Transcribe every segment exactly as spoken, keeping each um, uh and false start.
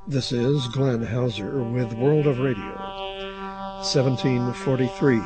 This is Glenn Hauser with World of Radio, seventeen forty-three.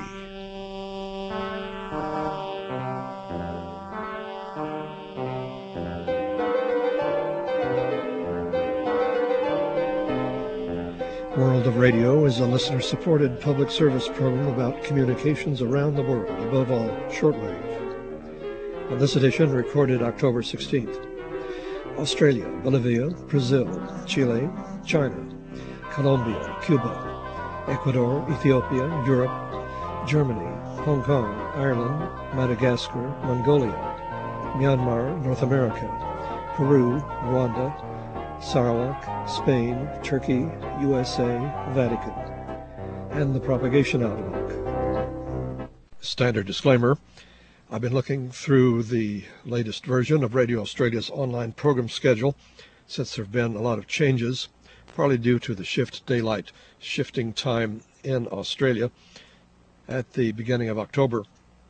World of Radio is a listener-supported public service program about communications around the world, above all, shortwave. On this edition, recorded October sixteenth, Australia, Bolivia, Brazil, Chile, China, Colombia, Cuba, Ecuador, Ethiopia, Europe, Germany, Hong Kong, Ireland, Madagascar, Mongolia, Myanmar, North America, Peru, Rwanda, Sarawak, Spain, Turkey, U S A, Vatican, and the propagation outlook. Standard disclaimer. I've been looking through the latest version of Radio Australia's online program schedule since there have been a lot of changes, partly due to the shift daylight shifting time in Australia at the beginning of October,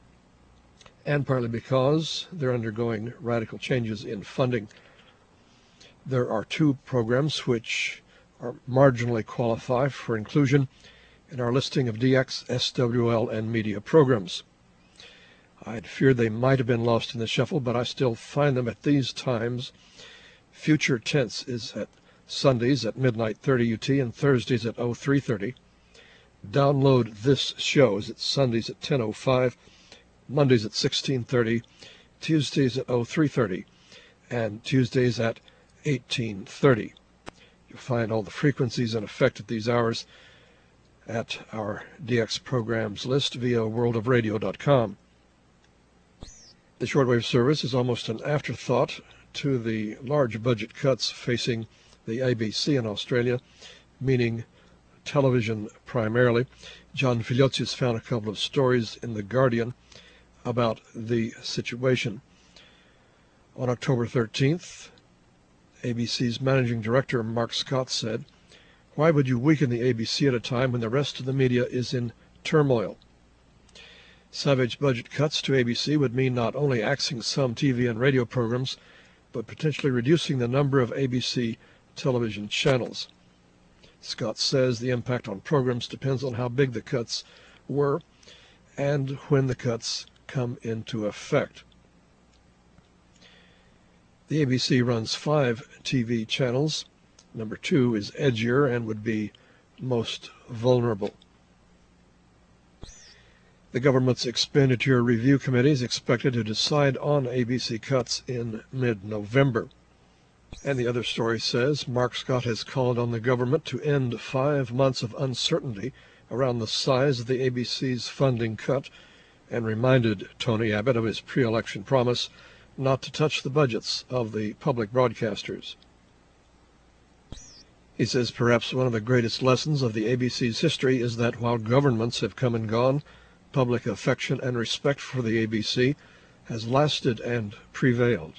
and partly because they're undergoing radical changes in funding. There are two programs which are marginally qualify for inclusion in our listing of D X, S W L, and media programs. I'd feared they might have been lost in the shuffle, but I still find them at these times. Future Tense is at Sundays at midnight thirty U T and Thursdays at oh three thirty. Download This Show is at Sundays at ten oh five, Mondays at sixteen thirty, Tuesdays at oh three thirty, and Tuesdays at eighteen thirty. You'll find all the frequencies in effect at these hours at our D X programs list via world of radio dot com. The shortwave service is almost an afterthought to the large budget cuts facing the A B C in Australia, meaning television primarily. John Filiotsis found a couple of stories in The Guardian about the situation. On October thirteenth, A B C's managing director Mark Scott said, "Why would you weaken the A B C at a time when the rest of the media is in turmoil? Savage budget cuts to A B C would mean not only axing some T V and radio programs, but potentially reducing the number of A B C television channels." Scott says the impact on programs depends on how big the cuts were and when the cuts come into effect. The A B C runs five T V channels. Number two is edgier and would be most vulnerable. The government's Expenditure Review Committee is expected to decide on A B C cuts in mid-November. And the other story says Mark Scott has called on the government to end five months of uncertainty around the size of the A B C's funding cut and reminded Tony Abbott of his pre-election promise not to touch the budgets of the public broadcasters. He says perhaps one of the greatest lessons of the A B C's history is that while governments have come and gone, public affection and respect for the A B C has lasted and prevailed.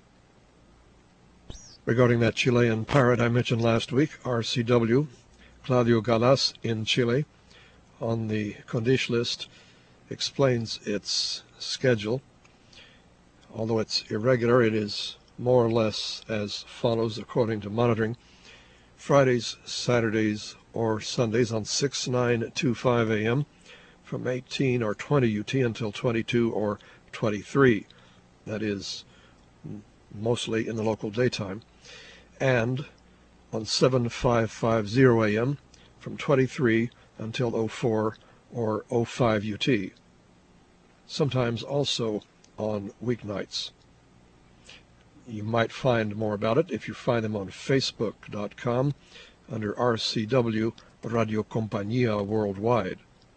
Regarding that Chilean pirate I mentioned last week, R C W, Claudio Galaz in Chile, on the Condish list, explains its schedule. Although it's irregular, it is more or less as follows according to monitoring. Fridays, Saturdays, or Sundays on six nine twenty-five a m from eighteen or twenty U T until twenty-two or twenty-three. That is mostly in the local daytime. And on seven five fifty a m from twenty-three until oh four or oh five U T. Sometimes also on weeknights. You might find more about it if you find them on facebook dot com under R C W Radio Compañía Worldwide.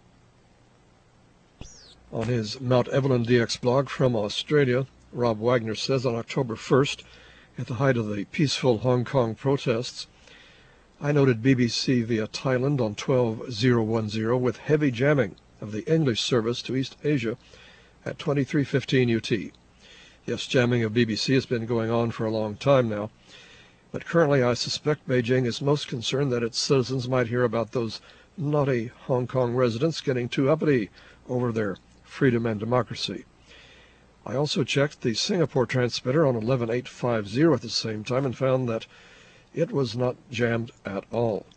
On his Mount Evelyn D X blog from Australia, Rob Wagner says on October first, at the height of the peaceful Hong Kong protests, I noted B B C via Thailand on twelve oh ten with heavy jamming of the English service to East Asia at twenty-three fifteen U T. Yes, jamming of B B C has been going on for a long time now, but currently I suspect Beijing is most concerned that its citizens might hear about those naughty Hong Kong residents getting too uppity over their freedom and democracy. I also checked the Singapore transmitter on eleven eight fifty at the same time and found that it was not jammed at all.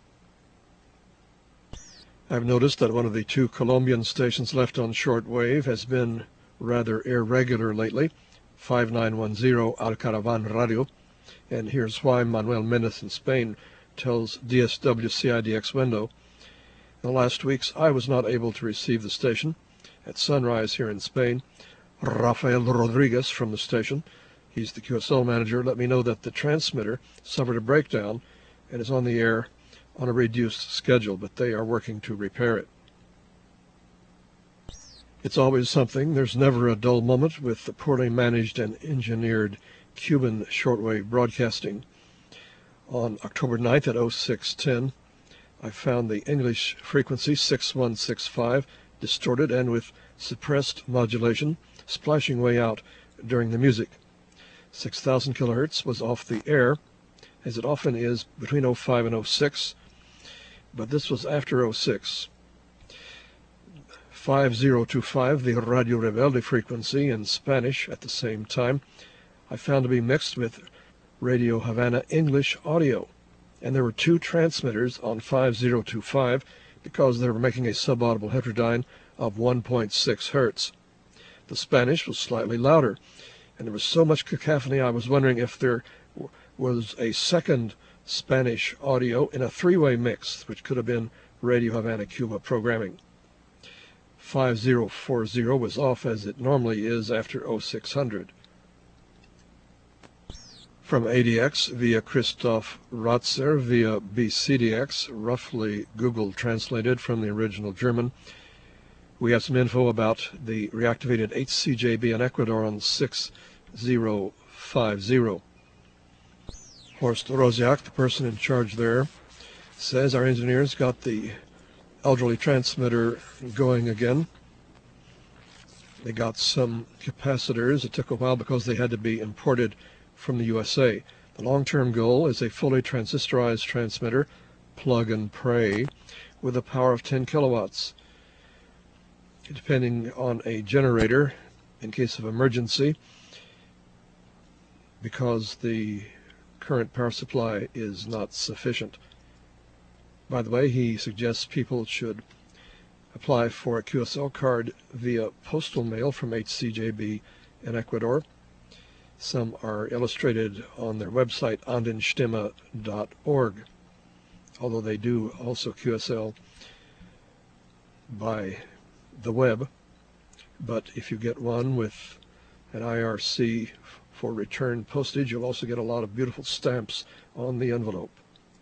I've noticed that one of the two Colombian stations left on shortwave has been rather irregular lately, five nine one zero Alcaravan Radio, and here's why. Manuel Mendez in Spain tells D S W C I D X Window. In the last weeks I was not able to receive the station. At sunrise here in Spain, Rafael Rodriguez from the station, he's the Q S L manager, let me know that the transmitter suffered a breakdown and is on the air on a reduced schedule, but they are working to repair it. It's always something. There's never a dull moment with the poorly managed and engineered Cuban shortwave broadcasting. On October ninth at oh six ten, I found the English frequency six one six five distorted and with suppressed modulation splashing way out during the music. six thousand kilohertz was off the air, as it often is between oh five and oh six, but this was after oh six. five zero two five, the Radio Rebelde frequency in Spanish at the same time, I found to be mixed with Radio Havana English audio, and there were two transmitters on five zero two five because they were making a subaudible heterodyne of one point six hertz. The Spanish was slightly louder, and there was so much cacophony I was wondering if there was a second Spanish audio in a three-way mix, which could have been Radio Havana Cuba programming. five zero four zero was off as it normally is after oh six hundred. From A D X via Christoph Ratzer via B C D X, roughly Google translated from the original German, we have some info about the reactivated H C J B in Ecuador on six zero five zero. Horst Rosiak, the person in charge there, says our engineers got the elderly transmitter going again. They got some capacitors. It took a while because they had to be imported from the U S A. The long-term goal is a fully transistorized transmitter, plug and pray, with a power of ten kilowatts. Depending on a generator in case of emergency, because the current power supply is not sufficient. By the way, he suggests people should apply for a Q S L card via postal mail from H C J B in Ecuador. Some are illustrated on their website, andenstimme dot org, although they do also Q S L by the web. But if you get one with an I R C for return postage, you'll also get a lot of beautiful stamps on the envelope.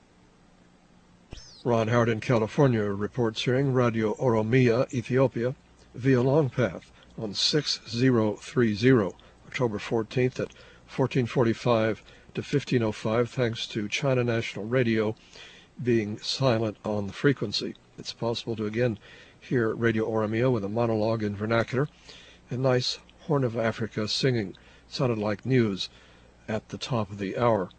Ron Howard in California reports hearing Radio Oromia, Ethiopia, via Longpath on six zero three zero, October fourteenth at fourteen forty-five to fifteen oh five, thanks to China National Radio being silent on the frequency. It's possible to again hear Radio Oromia with a monologue in vernacular and nice Horn of Africa singing. Sounded like news at the top of the hour.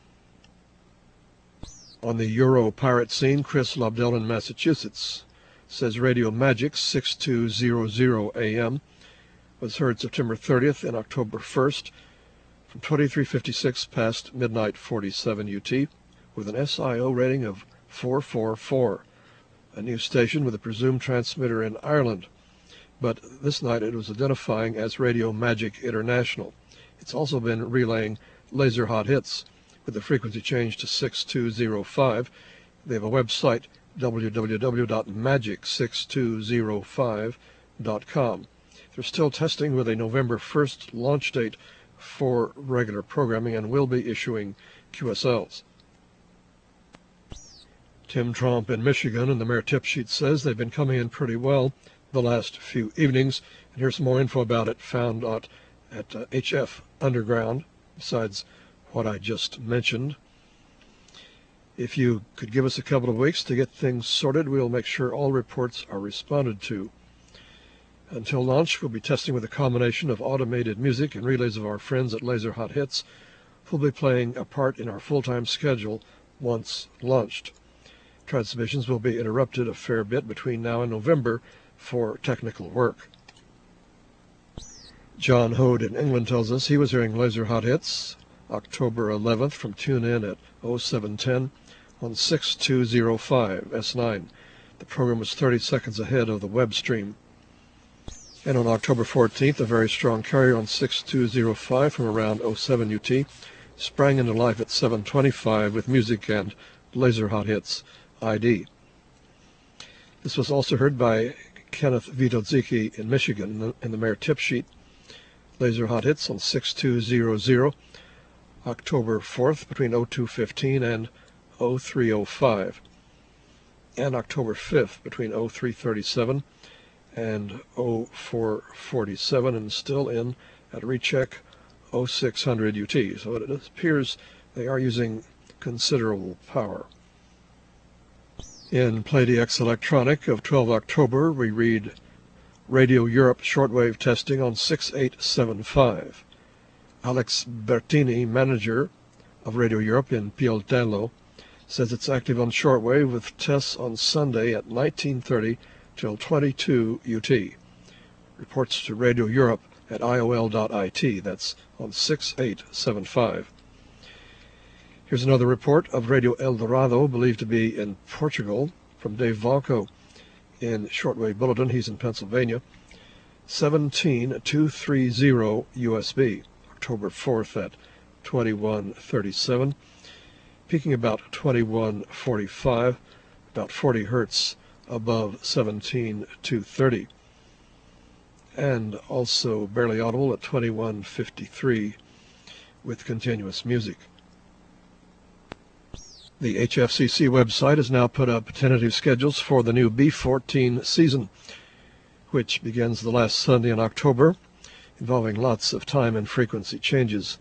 On the Euro pirate scene, Chris Lobdell in Massachusetts says Radio Magic six two hundred A M was heard September thirtieth and October first from twenty-three fifty-six past midnight forty-seven U T with an S I O rating of four four four, a new station with a presumed transmitter in Ireland, but this night it was identifying as Radio Magic International. It's also been relaying Laser Hot Hits with the frequency change to six two zero five. They have a website, w w w dot magic six two zero five dot com. They're still testing with a November first launch date for regular programming and will be issuing Q S Ls. Tim Tromp in Michigan and the Mayor Tip Sheet says they've been coming in pretty well the last few evenings. And here's some more info about it found at, at uh, H F Underground, besides what I just mentioned. If you could give us a couple of weeks to get things sorted, we'll make sure all reports are responded to. Until launch, we'll be testing with a combination of automated music and relays of our friends at Laser Hot Hits, who'll be playing a part in our full-time schedule once launched. Transmissions will be interrupted a fair bit between now and November for technical work. John Hode in England tells us he was hearing Laser Hot Hits October eleventh from TuneIn at oh seven ten on six two oh five S nine. The program was thirty seconds ahead of the web stream. And on October fourteenth, a very strong carrier on six two oh five from around oh seven U T sprang into life at seven twenty-five with music and Laser Hot Hits I D. This was also heard by Kenneth Vitodziki in Michigan in the, in the Mayor tip sheet. Laser Hot Hits on six two hundred, October fourth between oh two fifteen and oh three oh five, and October fifth between oh three thirty-seven and oh four forty-seven, and still in at recheck oh six hundred U T. So it appears they are using considerable power. In PlayDX Electronic of twelve October, we read Radio Europe shortwave testing on six eight seven five. Alex Bertini, manager of Radio Europe in Pioltello, says it's active on shortwave with tests on Sunday at nineteen thirty till twenty-two U T. Reports to Radio Europe at I O L dot I T. That's on six eight seven five. Here's another report of Radio El Dorado, believed to be in Portugal, from Dave Valco in Shortwave Bulletin. He's in Pennsylvania. seventeen two thirty U S B, October fourth at twenty-one thirty-seven, peaking about twenty-one forty-five, about forty hertz above seventeen two thirty, and also barely audible at twenty-one fifty-three with continuous music. The H F C C website has now put up tentative schedules for the new B fourteen season, which begins the last Sunday in October, involving lots of time and frequency changes.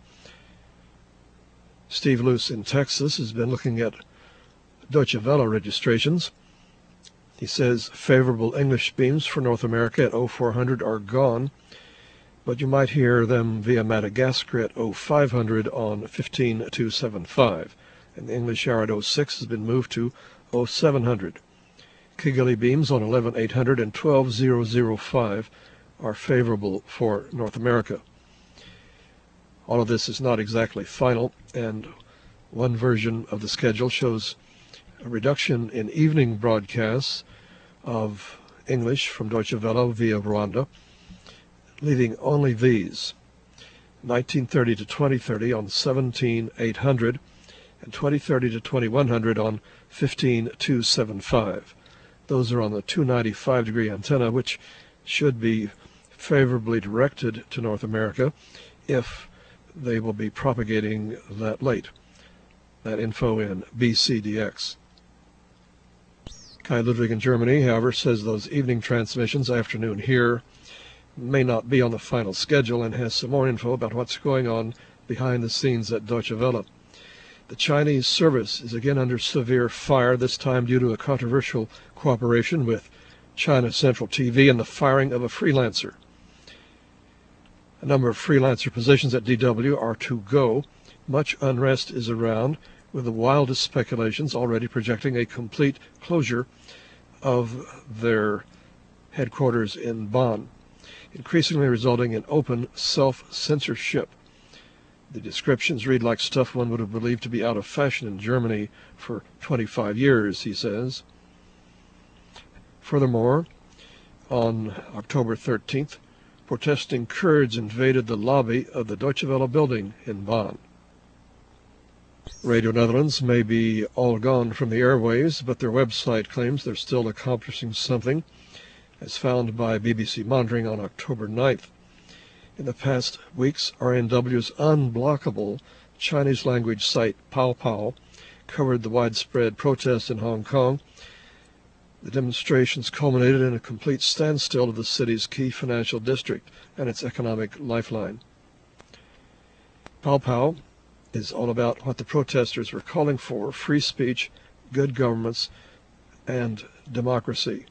Steve Luce in Texas has been looking at Deutsche Welle registrations. He says favorable English beams for North America at oh four hundred are gone, but you might hear them via Madagascar at oh five hundred on fifteen two seventy-five. And the English hour at oh six has been moved to oh seven hundred. Kigali beams on eleven eight hundred and twelve thousand five are favorable for North America. All of this is not exactly final, and one version of the schedule shows a reduction in evening broadcasts of English from Deutsche Welle via Rwanda, leaving only these: nineteen thirty to twenty thirty on seventeen eight hundred, and twenty thirty to twenty-one hundred on fifteen two seventy-five. Those are on the two ninety-five degree antenna, which should be favorably directed to North America if they will be propagating that late. That info in B C D X. Kai Ludwig in Germany, however, says those evening transmissions, afternoon here, may not be on the final schedule, and has some more info about what's going on behind the scenes at Deutsche Welle. The Chinese service is again under severe fire, this time due to a controversial cooperation with China Central T V and the firing of a freelancer. A number of freelancer positions at D W are to go. Much unrest is around, with the wildest speculations already projecting a complete closure of their headquarters in Bonn, increasingly resulting in open self-censorship. The descriptions read like stuff one would have believed to be out of fashion in Germany for twenty-five years, he says. Furthermore, on October thirteenth, protesting Kurds invaded the lobby of the Deutsche Welle building in Bonn. Radio Netherlands may be all gone from the airwaves, but their website claims they're still accomplishing something, as found by B B C Monitoring on October ninth. In the past weeks, R N W's unblockable Chinese-language site Pao Pao covered the widespread protests in Hong Kong. The demonstrations culminated in a complete standstill of the city's key financial district and its economic lifeline. Pao Pao is all about what the protesters were calling for: free speech, good governments, and democracy.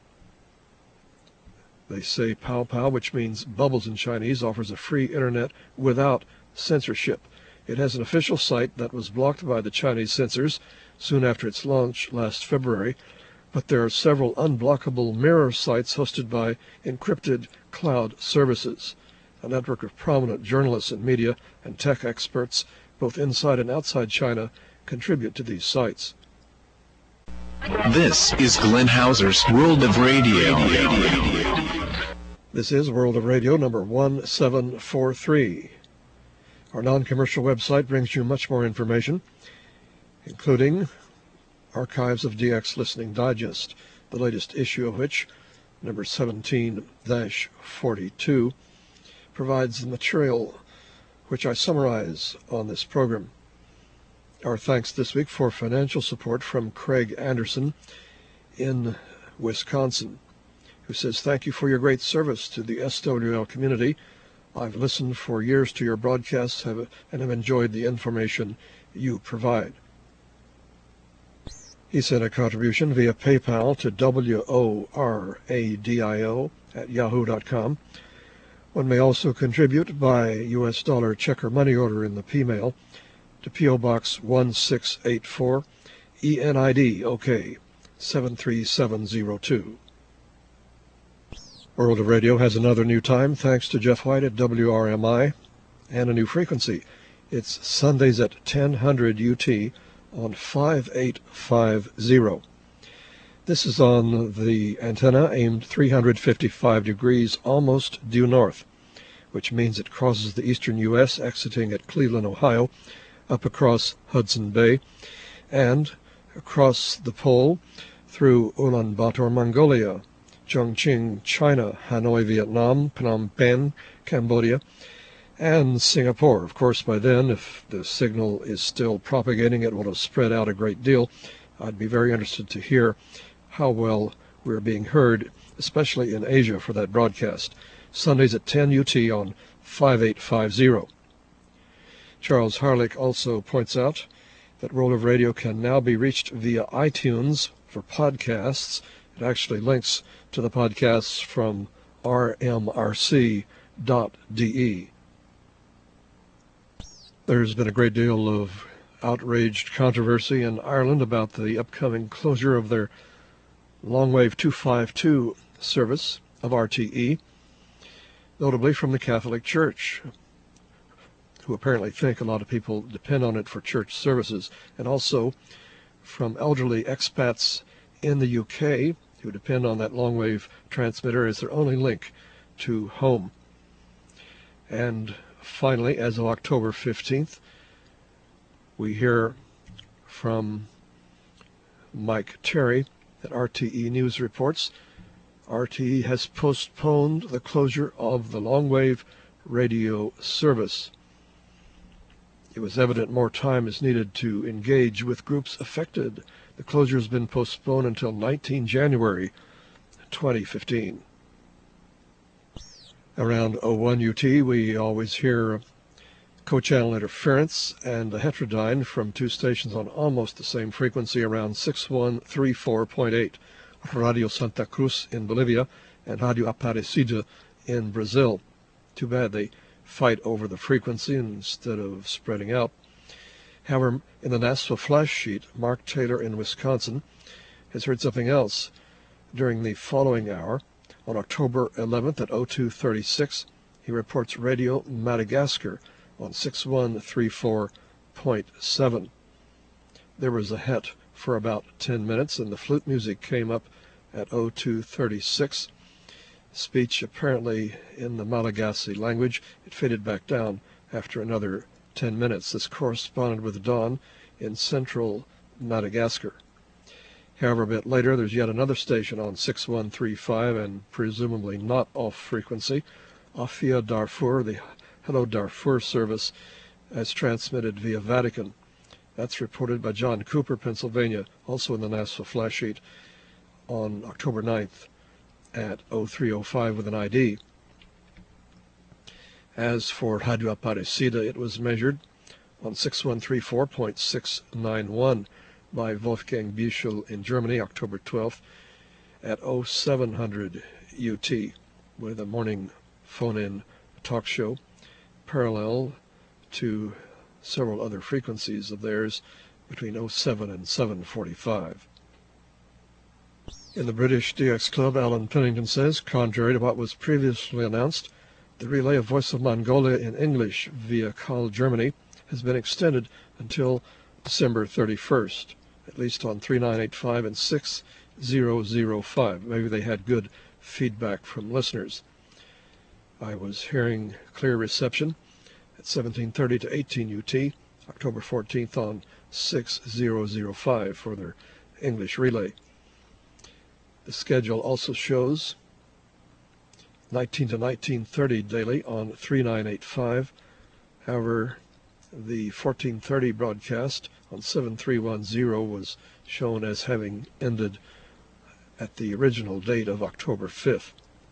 They say Pao Pao, which means bubbles in Chinese, offers a free internet without censorship. It has an official site that was blocked by the Chinese censors soon after its launch last February, but there are several unblockable mirror sites hosted by encrypted cloud services. A network of prominent journalists and media and tech experts both inside and outside China, contribute to these sites. This is Glenn Hauser's World of Radio. This is World of Radio number one seven four three. Our non-commercial website brings you much more information, including archives of D X Listening Digest, the latest issue of which, number seventeen dash forty-two, provides the material which I summarize on this program. Our thanks this week for financial support from Craig Anderson in Wisconsin, who says, "Thank you for your great service to the S W L community. I've listened for years to your broadcasts have, and have enjoyed the information you provide." He sent a contribution via PayPal to W O R A D I O at yahoo dot com. One may also contribute by U S dollar check or money order in the P-mail to P O Box one six eight four, E N I D OK seven three seven zero two. World of Radio has another new time thanks to Jeff White at W R M I, and a new frequency. It's Sundays at ten hundred U T on five eight five zero. This is on the antenna aimed three hundred fifty-five degrees almost due north, which means it crosses the eastern U S exiting at Cleveland, Ohio, up across Hudson Bay, and across the pole through Ulaanbaatar, Mongolia, Chongqing, China, Hanoi, Vietnam, Phnom Penh, Cambodia, and Singapore. Of course, by then, if the signal is still propagating, it will have spread out a great deal. I'd be very interested to hear how well we're being heard, especially in Asia, for that broadcast. Sundays at ten U T on five eight five zero. Charles Harlick also points out that World of Radio can now be reached via iTunes for podcasts. It actually links to the podcasts from R M R C dot D E. There's been a great deal of outraged controversy in Ireland about the upcoming closure of their longwave two fifty-two service of R T E, notably from the Catholic Church, who apparently think a lot of people depend on it for church services, and also from elderly expats in the U K who depend on that longwave transmitter as their only link to home. And finally, as of October fifteenth, we hear from Mike Terry that R T E News reports R T E has postponed the closure of the longwave radio service. It was evident more time is needed to engage with groups affected. The closure has been postponed until nineteenth January twenty fifteen. Around oh one U T, we always hear co-channel interference and a heterodyne from two stations on almost the same frequency around six one three four point eight, Radio Santa Cruz in Bolivia and Radio Aparecida in Brazil. Too bad they fight over the frequency instead of spreading out. However, in the Nashville flash sheet, Mark Taylor in Wisconsin has heard something else during the following hour. On October eleventh at oh two thirty-six, he reports Radio Madagascar on six one three four point seven. There was a het for about ten minutes, and the flute music came up at oh two thirty-six. Speech apparently in the Malagasy language. It faded back down after another ten minutes. This corresponded with dawn in central Madagascar. However, a bit later, there's yet another station on six one three five and presumably not off frequency. Afia Darfur, the Hello Darfur service, as transmitted via Vatican. That's reported by John Cooper, Pennsylvania, also in the Nashville flash sheet, on October ninth at oh three oh five with an I D. As for Radio Aparecida, it was measured on six one three four point six nine one by Wolfgang Büchel in Germany, October twelfth at oh seven hundred U T, with a morning phone-in talk show parallel to several other frequencies of theirs between oh seven and seven forty-five. In the British D X Club, Alan Pennington says, contrary to what was previously announced, the relay of Voice of Mongolia in English via Call Germany has been extended until December thirty-first, at least on three nine eight five and six zero zero five. Maybe they had good feedback from listeners. I was hearing clear reception at seventeen thirty to eighteen U T, October fourteenth on six zero zero five for their English relay. The schedule also shows nineteen to nineteen thirty daily on three nine eight five. However, the fourteen thirty broadcast on seven three one zero was shown as having ended at the original date of October fifth.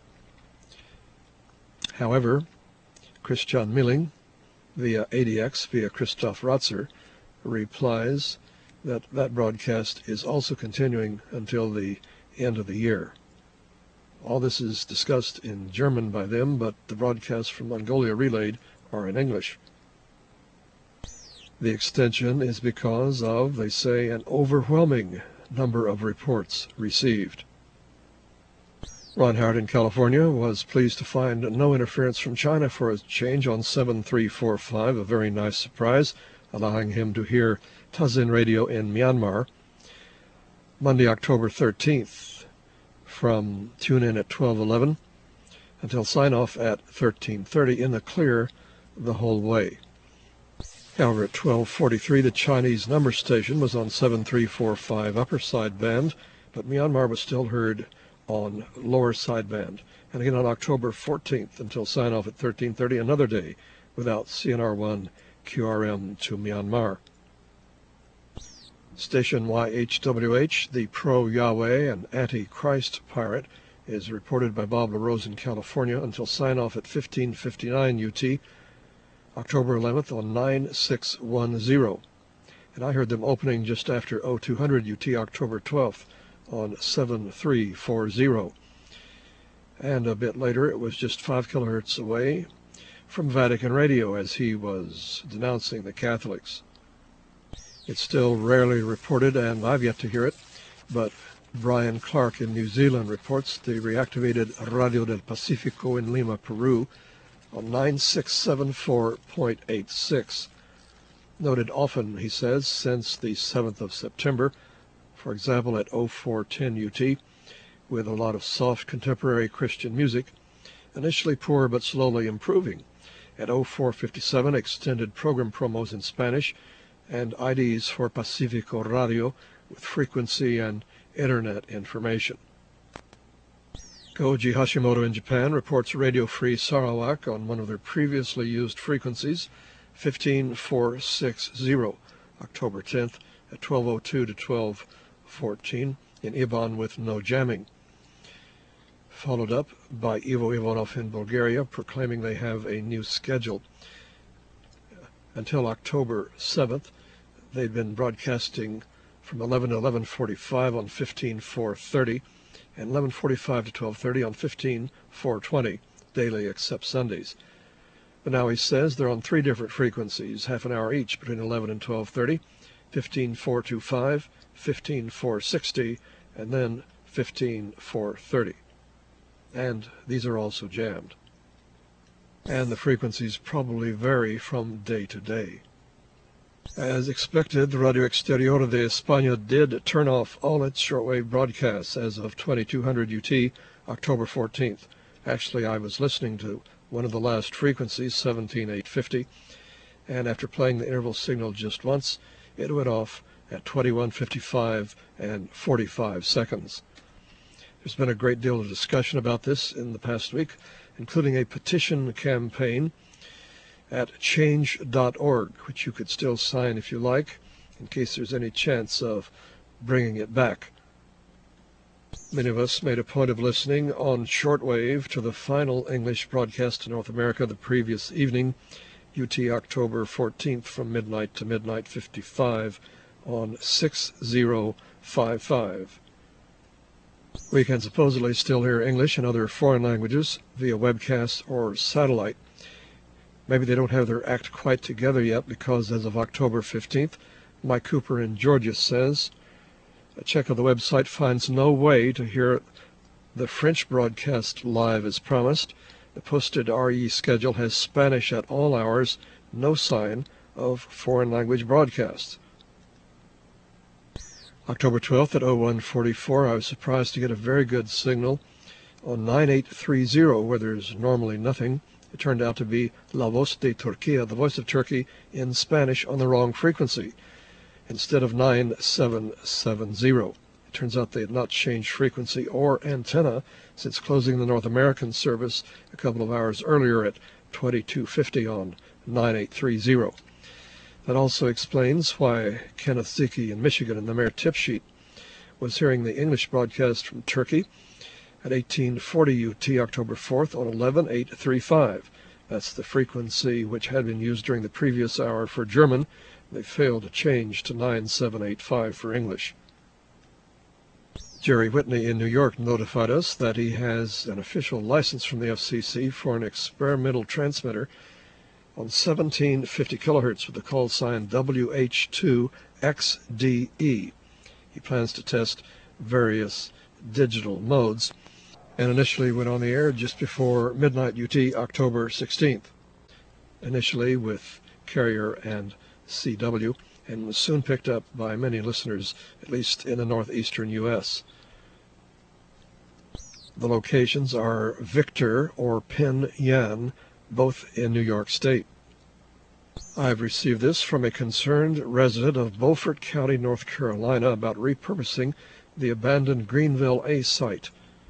However, Christian Milling, via A D X, via Christoph Ratzer, replies that that broadcast is also continuing until the end of the year. All this is discussed in German by them, but the broadcasts from Mongolia relayed are in English. The extension is because of, they say, an overwhelming number of reports received. Ron Howard in California was pleased to find no interference from China for a change on seven three four five, a very nice surprise, allowing him to hear Tazin Radio in Myanmar. Monday, October thirteenth, from tune-in at twelve eleven until sign-off at thirteen thirty in the clear the whole way. However, at twelve forty-three, the Chinese number station was on seven three four five upper sideband, but Myanmar was still heard on lower sideband. And again on October fourteenth until sign-off at thirteen thirty, another day without C N R one Q R M to Myanmar. Station Y H W H, the pro-Yahweh and anti-Christ pirate, is reported by Bob LaRose in California until sign-off at fifteen fifty-nine U T, October eleventh on nine six one zero. And I heard them opening just after oh two hundred U T, October twelfth on seven three four zero. And a bit later, it was just five kilohertz away from Vatican Radio as he was denouncing the Catholics. It's still rarely reported, and I've yet to hear it, but Brian Clark in New Zealand reports the reactivated Radio del Pacifico in Lima, Peru, on nine six seven four point eight six. Noted often, he says, since the seventh of September, for example at oh four ten U T, with a lot of soft contemporary Christian music, initially poor but slowly improving. At oh four fifty-seven, extended program promos in Spanish, and I Ds for Pacifico Radio with frequency and internet information. Koji Hashimoto in Japan reports Radio Free Sarawak on one of their previously used frequencies, fifteen four sixty, October tenth at twelve oh two to twelve fourteen in Iban with no jamming. Followed up by Ivo Ivanov in Bulgaria, proclaiming they have a new schedule. Until October seventh, they'd been broadcasting from eleven to eleven forty-five on fifteen four thirty and eleven forty-five to twelve thirty on fifteen four twenty, daily except Sundays. But now he says they're on three different frequencies, half an hour each between eleven and twelve thirty, fifteen four twenty-five, fifteen four sixty, and then fifteen four thirty. And these are also jammed. And the frequencies probably vary from day to day. As expected, Radio Exterior de España did turn off all its shortwave broadcasts as of twenty-two hundred U T, October fourteenth. Actually, I was listening to one of the last frequencies, seventeen eight fifty, and after playing the interval signal just once, it went off at twenty-one fifty-five and forty-five seconds. There's been a great deal of discussion about this in the past week, including a petition campaign at change dot org, which you could still sign if you like, in case there's any chance of bringing it back. Many of us made a point of listening on shortwave to the final English broadcast to North America the previous evening, U T October fourteenth from midnight to midnight fifty-five on six zero five five. We can supposedly still hear English and other foreign languages via webcast or satellite. Maybe they don't have their act quite together yet because as of October fifteenth, Mike Cooper in Georgia says, a check of the website finds no way to hear the French broadcast live as promised. The posted R E schedule has Spanish at all hours, no sign of foreign language broadcasts. October twelfth at oh one forty-four, I was surprised to get a very good signal on nine eight three zero, where there's normally nothing. It turned out to be La Voz de Turquía, the voice of Turkey, in Spanish on the wrong frequency, instead of nine seven seven zero. It turns out they had not changed frequency or antenna since closing the North American service a couple of hours earlier at twenty-two fifty on nine eight three zero. That also explains why Kenneth Zicke in Michigan in the Mayor tip sheet was hearing the English broadcast from Turkey at eighteen forty U T October fourth on eleven eight thirty-five. That's the frequency which had been used during the previous hour for German. They failed to change to nine seven eight five for English. Jerry Whitney in New York notified us that he has an official license from the F C C for an experimental transmitter on seventeen fifty kilohertz with the call sign W H two X D E. He plans to test various digital modes and initially went on the air just before midnight U T October sixteenth, initially with Carrier and C W, and was soon picked up by many listeners, at least in the northeastern U S. The locations are Victor or Penn-Yan, both in New York State. I've received this from a concerned resident of Beaufort County, North Carolina, about repurposing the abandoned Greenville A site.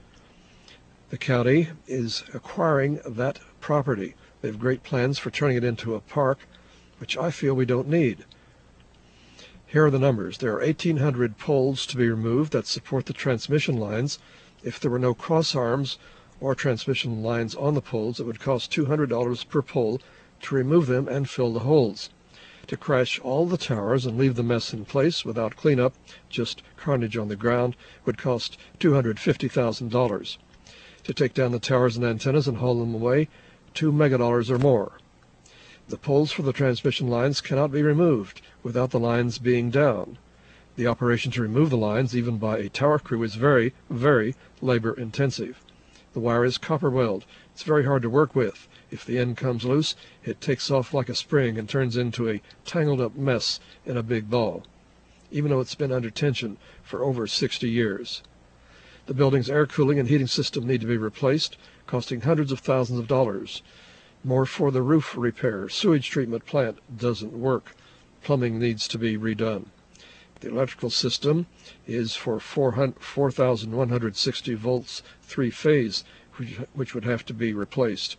The county is acquiring that property. They have great plans for turning it into a park, which I feel we don't need. Here are the numbers. There are eighteen hundred poles to be removed that support the transmission lines. If there were no cross arms or transmission lines on the poles, it would cost two hundred dollars per pole to remove them and fill the holes. To crash all the towers and leave the mess in place without cleanup, just carnage on the ground, would cost two hundred fifty thousand dollars. To take down the towers and antennas and haul them away, two megadollars or more. The poles for the transmission lines cannot be removed without the lines being down. The operation to remove the lines, even by a tower crew, is very, very labor-intensive. The wire is copper weld. It's very hard to work with. If the end comes loose, it takes off like a spring and turns into a tangled-up mess in a big ball, even though it's been under tension for over sixty years. The building's air cooling and heating system need to be replaced, costing hundreds of thousands of dollars. More for the roof repair. Sewage treatment plant doesn't work. Plumbing needs to be redone. The electrical system is for four thousand one hundred sixty volts, three-phase, which, which would have to be replaced.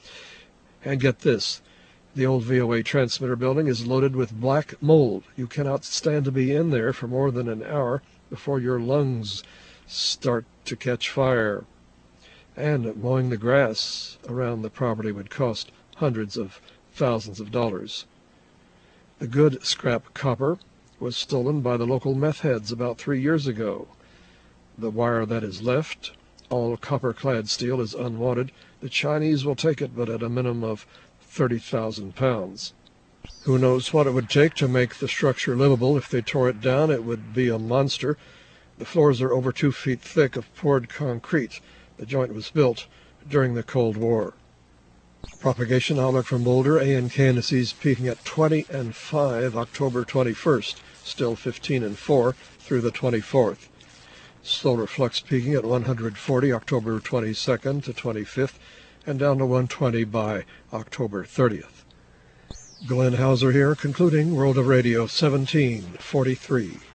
And get this, the old V O A transmitter building is loaded with black mold. You cannot stand to be in there for more than an hour before your lungs start to catch fire. And mowing the grass around the property would cost hundreds of thousands of dollars. The good scrap copper was stolen by the local meth heads about three years ago. The wire that is left, all copper-clad steel, is unwanted. The Chinese will take it, but at a minimum of thirty thousand pounds. Who knows what it would take to make the structure livable? If they tore it down, it would be a monster. The floors are over two feet thick of poured concrete. The joint was built during the Cold War. Propagation outlook from Boulder, A N K indices peaking at twenty and five October twenty-first, still fifteen and four through the twenty-fourth. Solar flux peaking at one hundred forty October twenty-second to twenty-fifth, and down to one twenty by October thirtieth. Glenn Hauser here, concluding World of Radio seventeen forty-three.